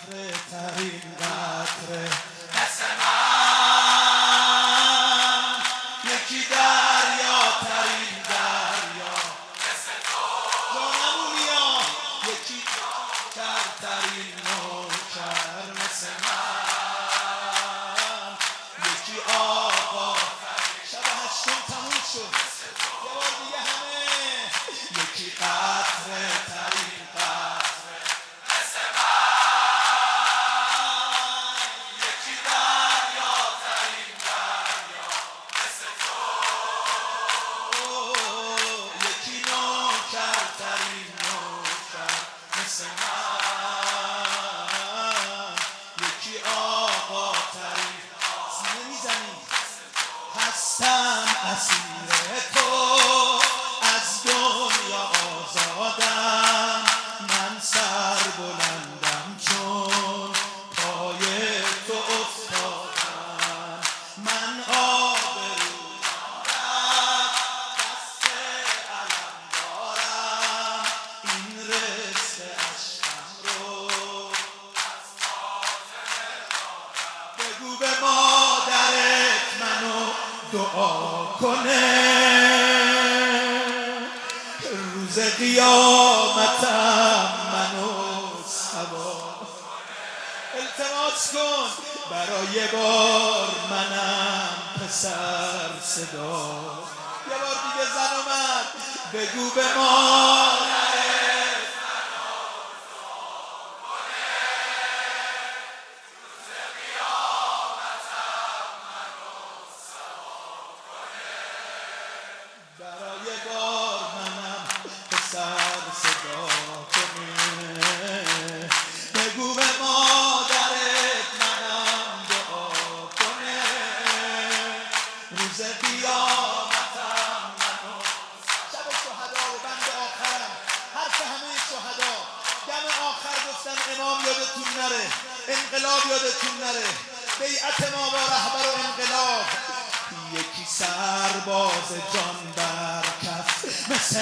قطره ترین قطره مثل من، یکی دریا ترین دریا مثل تو جانمونیا، یکی کرترین نوکر مثل من، یکی آقا شب هشتم تموم شد یه بار دیگه همه یکی قطره ترین قطره مثل من، یکی دریا ترین دریا مثل تو یکی نوکر ترین نوکر مثل من، یکی آقا ترین سینه میزنی هستم اسیر تو از دنیا آزادم من سر بلندم چون پای تو افتادم من آبرو دارم دست علم دارم این رشته عشقم رو بگو به مادرت منو دعا کنه روز قیامتم منو سوار التماس کن برای بار منم پسر صدا یه بار دیگه زن اومد بگو به مادرت برای بار منم پسر صدا کنه بگو به مادرت منم دعا کنه روز قیامتم منو شب شهدا و بند آخرم حرف همه شهدا دم آخر گفتن امام یادتون نره انقلاب یادتون نره بیعت ما با رهبر و انقلاب یکی سرباز جان بر کف مثل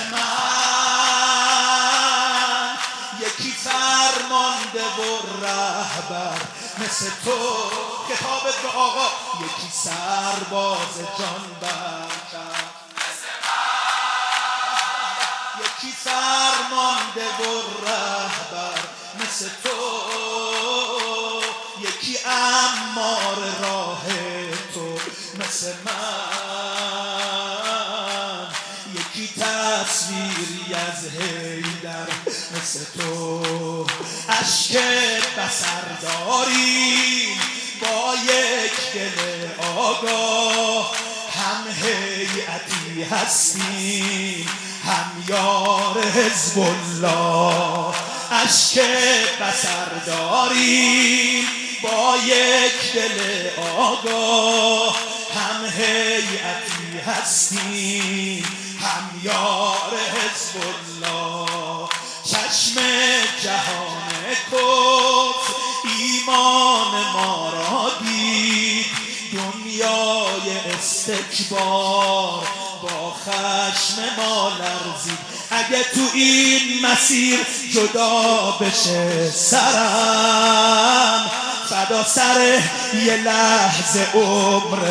من یکی فرمانده و رهبر مثل تو خطابت به آقا یکی سرباز جان بر کف مثل من، یکی فرمانده و رهبر مثل تو یکی امار راه تو مثل من یکی تصویری از حیدر مثل تو اشک بصر داریم با یک دل آگاه هم هیئتی هستیم هم یار حزب الله اشک بصر داریم با یک دل آگاه هم هیئتی هستیم هم یار حزب الله چشم جهان کفر ایمان ما را دید دنیای استکبار با خشم ما لرزید اگه تو این مسیر جدا بشه سرم فدا سر یه لحظه عمر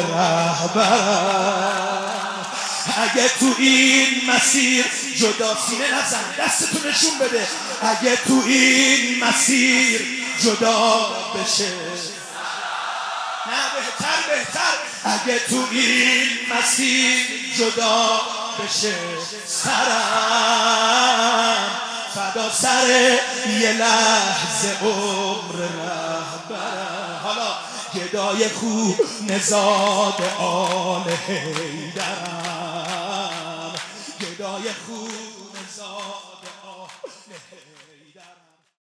رهبرم اگه تو این مسیر جدا سینه نزن دستتو نشون بده اگه تو این مسیر جدا بشه نه بهتر اگه تو این مسیر جدا بشه سرم فدا سر یه لحظه عمر رهبرم حالا گدای خوب نزاد آل حیدرم گدای خوب نزاد آل حیدرم